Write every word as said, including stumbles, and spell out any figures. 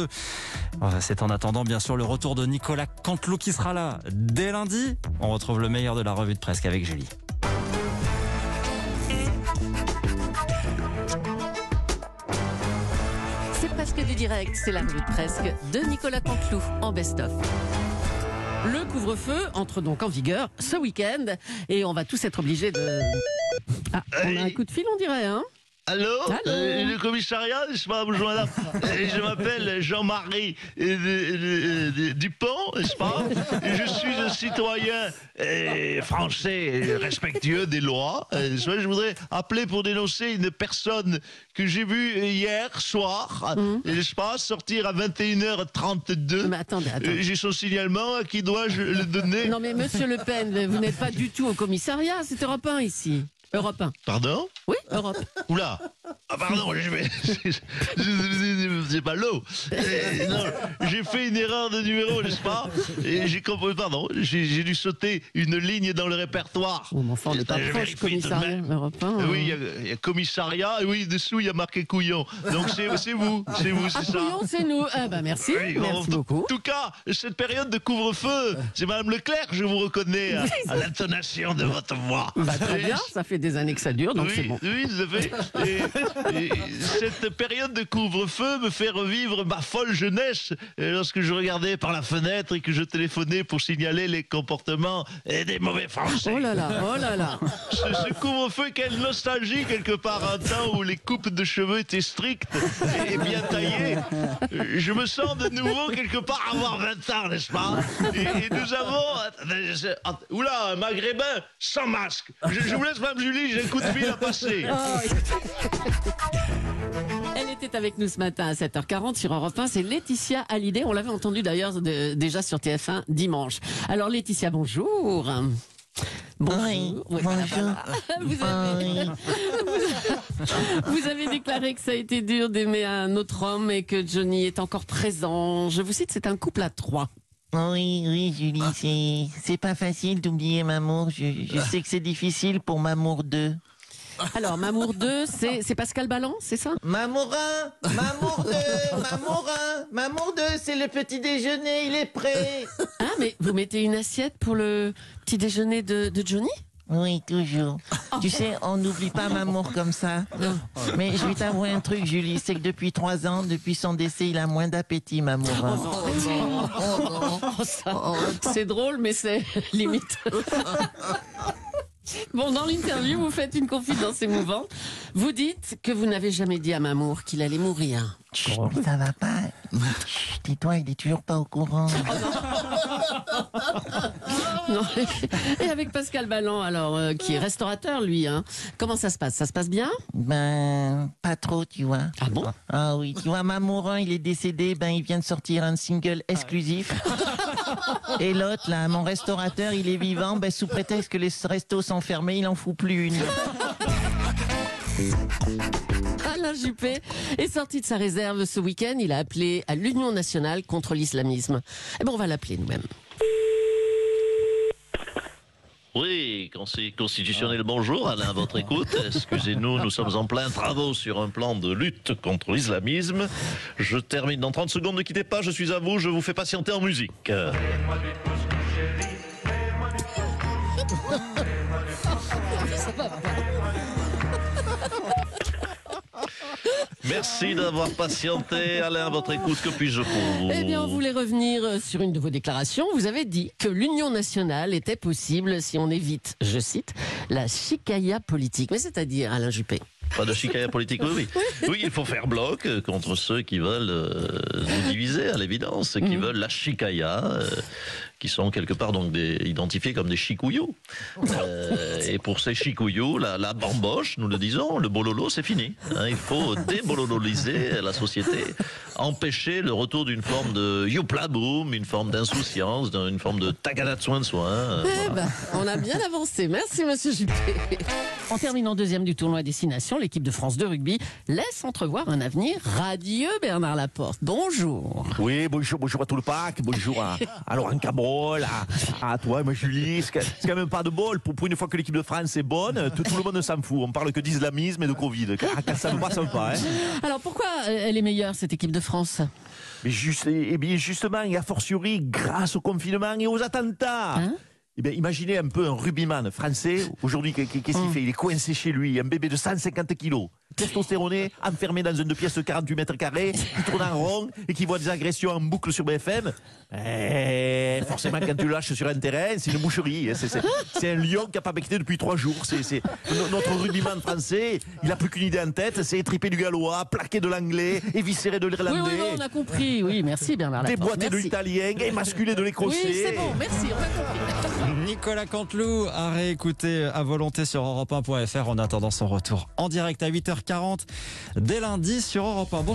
deux. C'est en attendant, bien sûr, le retour de Nicolas Canteloup qui sera là dès lundi. On retrouve le meilleur de la revue de presse avec Julie. C'est presque du direct, c'est la revue de presse de Nicolas Canteloup en best-of. Le couvre-feu entre donc en vigueur ce week-end et on va tous être obligés de... Ah, on a un coup de fil, on dirait, hein? Allô, Allô euh, le commissariat, n'est-ce pas, bonjour madame. Euh, Je m'appelle Jean-Marie euh, euh, euh, Dupont, n'est-ce pas? Et je suis un citoyen euh, français euh, respectueux des lois. Euh, n'est-ce pas? Je voudrais appeler pour dénoncer une personne que j'ai vue hier soir, Mmh. n'est-ce pas, sortir à vingt et une heures trente-deux. Mais attendez, attendez. Euh, J'ai son signalement, à qui dois-je le donner? Non mais monsieur Le Pen, vous n'êtes pas du tout au commissariat, c'est Europe un ici. Europe un. Pardon? Oui, Europe. Oula! Ah pardon, je vais... c'est pas l'eau. Euh, non, j'ai fait une erreur de numéro, n'est-ce pas? Et j'ai compris, pardon, j'ai j'ai dû sauter une ligne dans le répertoire. Oh, mais enfin, on n'est pas Je proche, vérifie tout de commissariat, même. Europe un. Euh, Oui, il y a- il y, a commissariat, et oui, dessous il y a marqué couillon. Donc c'est c'est vous, c'est vous, Ah, c'est ça. couillon, c'est nous. Ah bah merci, Oui, merci en beaucoup. tout cas, cette période de couvre-feu, c'est Madame Leclerc, je vous reconnais à, à l'intonation de votre voix. Bah, très bien, ça fait des années que ça dure, donc oui, c'est bon. oui, tout à fait. Et, et cette période de couvre-feu me fait revivre ma folle jeunesse euh, lorsque je regardais par la fenêtre et que je téléphonais pour signaler les comportements euh, des mauvais Français. Oh là là, oh là là. Ce, ce couvre-feu, quelle nostalgie quelque part, un temps où les coupes de cheveux étaient strictes et bien taillées. Euh, Je me sens de nouveau quelque part avoir vingt ans, n'est-ce pas? Et, et nous avons... attendez, je- att- Oula, un maghrébin sans masque. Je, je vous laisse, Mme Julie, j'ai un coup de fil à passer. Elle était avec nous ce matin à sept heures quarante sur Europe un, c'est Laetitia Hallyday. On l'avait entendu d'ailleurs de- déjà sur T F un dimanche. Alors Laetitia, bonjour. Bonjour. Oui, Oui, bonjour. Vous avez, vous, vous avez déclaré que ça a été dur d'aimer un autre homme et que Johnny est encore présent. Je vous cite, c'est un couple à trois. Oui, oui, Julie, c'est, c'est pas facile d'oublier Mamour. Je, je sais que c'est difficile pour Mamour deux. Alors, Mamour deux, c'est c'est Pascal Balland, c'est ça? Mamour un, Mamour deux, Mamour un, Mamour deux, c'est le petit déjeuner, il est prêt. Ah, mais vous mettez une assiette pour le petit déjeuner de, de Johnny? Oui, toujours. Tu sais, on n'oublie pas Mamour comme ça. Mais je vais t'avouer un truc, Julie, c'est que depuis trois ans, depuis son décès, il a moins d'appétit, Mamour un. Oh, ça, c'est drôle, mais c'est limite. Bon, dans l'interview, vous faites une confidence émouvante. Vous dites que vous n'avez jamais dit à Mamour qu'il allait mourir. Chut, mais ça va pas. Chut, tais-toi, il est toujours pas au courant. Non. Et avec Pascal Balland, alors, euh, qui est restaurateur, lui, hein. Comment ça se passe? Ça se passe bien? Ben, pas trop, tu vois. Ah bon? Ah oui, tu vois, Mamour un, il est décédé, ben il vient de sortir un single exclusif. Et l'autre, là, mon restaurateur, il est vivant, ben sous prétexte que les restos sont fermés, il en fout plus une. Alain Juppé est sorti de sa réserve ce week-end. Il a appelé à l'Union nationale contre l'islamisme. Eh ben, on va l'appeler nous-mêmes. Oui, Conseil constitutionnel, bonjour, Alain, à votre écoute. Excusez-nous, nous sommes en plein travaux sur un plan de lutte contre l'islamisme. Je termine dans trente secondes, ne quittez pas, je suis à vous, je vous fais patienter en musique. Merci d'avoir patienté. Alain, à votre écoute, que puis-je pour vous? Eh bien, on voulait revenir sur une de vos déclarations. Vous avez dit que l'union nationale était possible si on évite, je cite, la chicaya politique. Mais c'est-à-dire, Alain Juppé? Pas de chicaya politique, oui, oui. Oui, il faut faire bloc contre ceux qui veulent euh, nous diviser, à l'évidence, qui Mmh. veulent la chicaya, euh, qui sont quelque part donc des, identifiés comme des chicouilloux. Euh, et pour ces chicouilloux, la, la bamboche, nous le disons, le bololo, c'est fini. Hein, il faut débolololiser la société, empêcher le retour d'une forme de youplaboum, une forme d'insouciance, une forme de tagada de soin de soi. Euh, Eh voilà. ben, on a bien avancé. Merci, monsieur Juppé. En terminant deuxième du tournoi Destination, l'équipe de France de rugby laisse entrevoir un avenir radieux, Bernard Laporte. Bonjour. Oui, bonjour, bonjour à tout le pack, bonjour à, à Laurent Cabot. drôle. Ah, ah, toi, moi, Julie, c'est c'est quand même pas de bol. Pour, pour une fois que l'équipe de France est bonne, tout, tout le monde s'en fout. On parle que d'islamisme et de Covid. Quand, quand ça ne passe pas, hein. Alors pourquoi elle est meilleure, cette équipe de France? Mais juste, eh bien, justement, et a fortiori, grâce au confinement et aux attentats. Hein? Eh bien, imaginez un peu un rugbyman français. Aujourd'hui, qu'est-ce qu'il Hum. fait? Il est coincé chez lui, un bébé de cent cinquante kilos, testostéroné, enfermé dans une pièce de quarante-huit mètres carrés, qui tourne en rond et qui voit des agressions en boucle sur B F M. Eh, forcément, quand tu le lâches sur un terrain, c'est une boucherie. C'est, c'est, c'est un lion qui n'a pas becqueté depuis trois jours. C'est, c'est... Notre rugbyman français, il n'a plus qu'une idée en tête, c'est étriper du gallois, plaquer de l'anglais, éviscérer de Oui, l'irlandais. oui, non, on a compris. Oui, merci Bernard Laporte. Déboîter de Merci. l'italien, émasculer de l'écossais. Oui, c'est bon, merci, on a compris. Nicolas Canteloup à réécouter à volonté sur europe un point f r en attendant son retour en direct à huit heures quarante dès lundi sur Europe un. Bon